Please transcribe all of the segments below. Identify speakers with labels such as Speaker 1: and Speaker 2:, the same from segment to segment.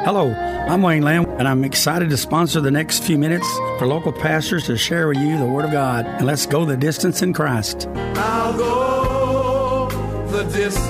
Speaker 1: Hello, I'm Wayne Lamb, and I'm excited to sponsor the next few minutes for local pastors to share with you the Word of God. And let's go the distance in Christ.
Speaker 2: I'll go the distance.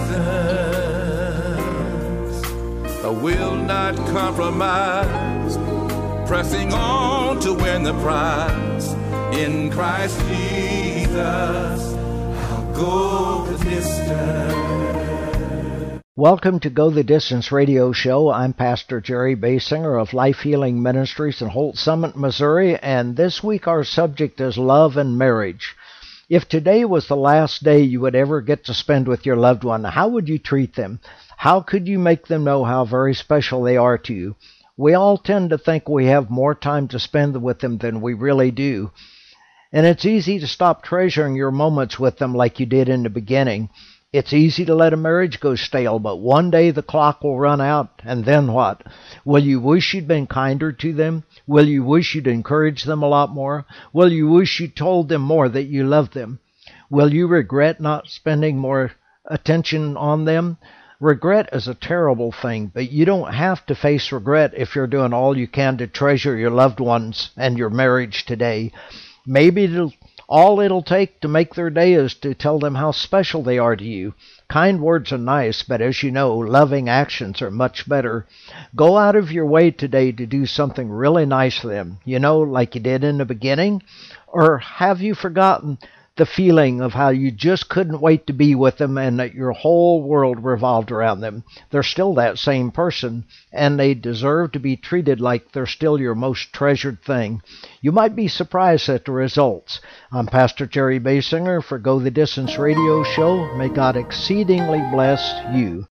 Speaker 2: I will not compromise. Pressing on to win the prize. In Christ Jesus, I'll go the distance.
Speaker 3: Welcome to Go the Distance radio show. I'm Pastor Jerry Basinger of Life Healing Ministries in Holt Summit, Missouri, and this week our subject is love and marriage. If today was the last day you would ever get to spend with your loved one, how would you treat them? How could you make them know how very special they are to you? We all tend to think we have more time to spend with them than we really do. And it's easy to stop treasuring your moments with them like you did in the beginning. It's easy to let a marriage go stale, but one day the clock will run out, and then what? Will you wish you'd been kinder to them? Will you wish you'd encouraged them a lot more? Will you wish you told them more that you loved them? Will you regret not spending more attention on them? Regret is a terrible thing, but you don't have to face regret if you're doing all you can to treasure your loved ones and your marriage today. Maybe all it'll take to make their day is to tell them how special they are to you. Kind words are nice, but as you know, loving actions are much better. Go out of your way today to do something really nice for them, like you did in the beginning. Or have you forgotten the feeling of how you just couldn't wait to be with them and that your whole world revolved around them? They're still that same person, and they deserve to be treated like they're still your most treasured thing. You might be surprised at the results. I'm Pastor Jerry Basinger for Go the Distance radio show. May God exceedingly bless you.